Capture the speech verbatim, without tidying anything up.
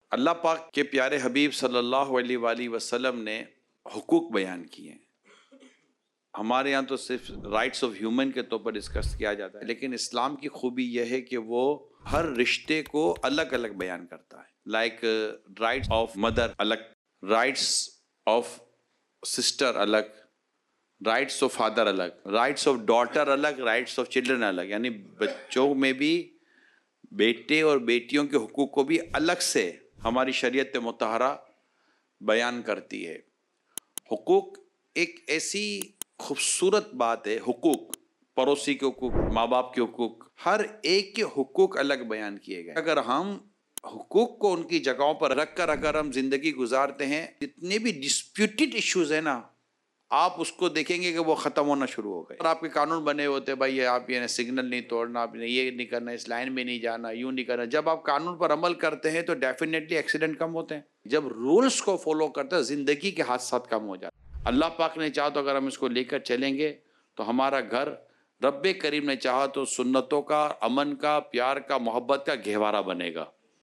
اللہ پاک کے پیارے حبیب صلی اللہ علیہ وآلہ وسلم نے حقوق بیان کیے ہیں. ہمارے یہاں تو صرف رائٹس آف ہیومن کے طور پر ڈسکس کیا جاتا ہے، لیکن اسلام کی خوبی یہ ہے کہ وہ ہر رشتے کو الگ الگ بیان کرتا ہے. لائک رائٹس آف مدر الگ، رائٹس آف سسٹر الگ، رائٹس آف فادر الگ، رائٹس آف ڈاٹر الگ، رائٹس آف چلڈرن الگ. یعنی بچوں میں بھی بیٹے اور بیٹیوں کے حقوق کو بھی الگ سے ہماری شریعت مطہرہ بیان کرتی ہے. حقوق ایک ایسی خوبصورت بات ہے. حقوق، پڑوسی کے حقوق، ماں باپ کے حقوق، ہر ایک کے حقوق الگ بیان کیے گئے. اگر ہم حقوق کو ان کی جگہوں پر رکھ کر اگر ہم زندگی گزارتے ہیں، جتنے بھی ڈسپیوٹڈ ایشوز ہیں نا، آپ اس کو دیکھیں گے کہ وہ ختم ہونا شروع ہو گئے. اور آپ کے قانون بنے ہوتے ہیں، بھائی آپ یہ سگنل نہیں توڑنا، آپ نے یہ نہیں کرنا، اس لائن میں نہیں جانا، یوں نہیں کرنا. جب آپ قانون پر عمل کرتے ہیں تو ڈیفینیٹلی ایکسیڈنٹ کم ہوتے ہیں. جب رولز کو فالو کرتے ہیں زندگی کے حادثات کم ہو جاتے ہیں. اللہ پاک نے چاہا تو اگر ہم اس کو لے کر چلیں گے تو ہمارا گھر، رب کریم نے چاہا تو سنتوں کا، امن کا، پیار کا، محبت کا گہوارہ بنے گا.